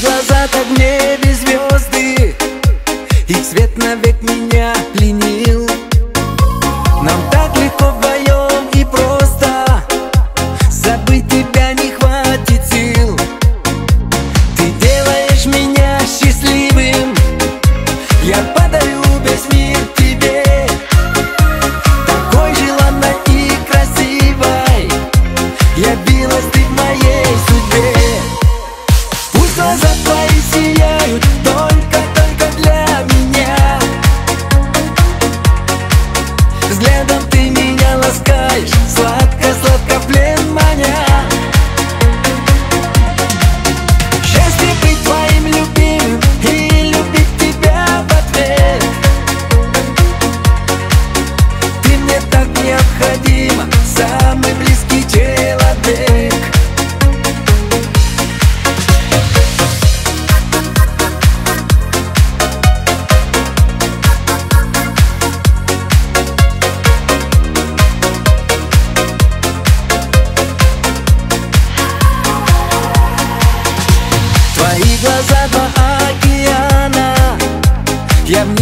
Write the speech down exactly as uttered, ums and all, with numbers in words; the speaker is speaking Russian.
глаза как в небе звезды, их свет навек меня пленил. Нам так легко вдвоем и просто, забыть тебя не хватит сил. Ты делаешь меня счастливым, я подарю весь мир тебе. Такой желанной и красивой явилась ты в моей судьбе. Пусть глаза твои сияют только-только для меня, взглядом ты меня ласкаешь, сладко-сладко в плен маня. Счастье быть твоим любимым и любить тебя в ответ. Ты мне так необходима, самый близкий человек. Твои глаза два океана, я в